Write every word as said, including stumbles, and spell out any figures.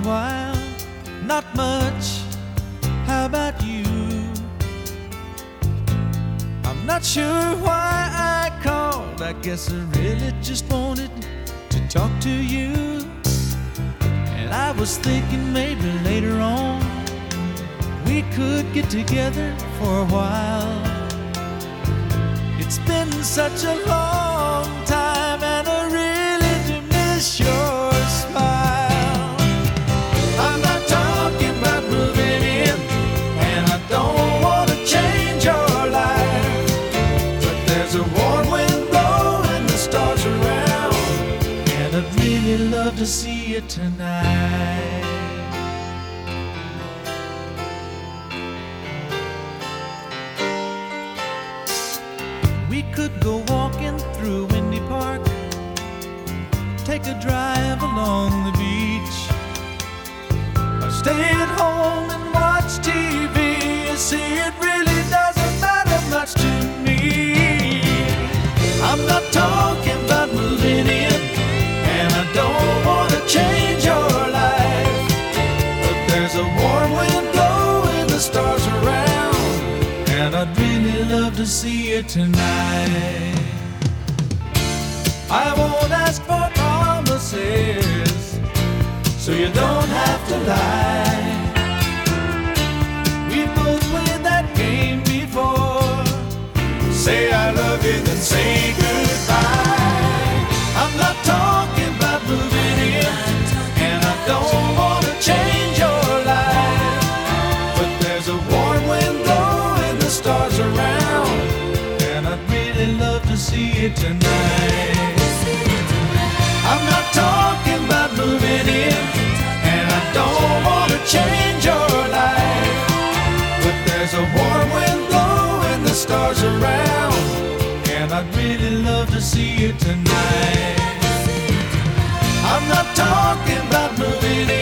while, not much. How about you? I'm not sure why I called. I guess I really just wanted to talk to you. And I was thinking maybe later on we could get together for a while. It's been such a long time, and I really do miss your smile. I'm not talking about moving in, and I don't want to change your life, but there's a warm wind blowing the stars around, and I'd really love to see you tonight. We could go walking through Windy Park, take a drive along the beach, or stay at home and watch T V. You see, it really doesn't matter much to me. I'm not talking about moving in, and I don't want to change your life, but there's a warm wind blowing the stars around, and I'd really love to see you tonight. I won't ask for promises, so you don't have to lie. We've both played that game before. Say I love you, then say goodbye. I'm not talking about moving in, and I don't want to change your life, but there's a warm wind blowing the stars around, and I'd really love to see you tonight. I'm not talking about moving in, and I don't want to change your life, but there's a warm wind blowing the stars around, and I'd really love to see you tonight. I'm not talking about moving in,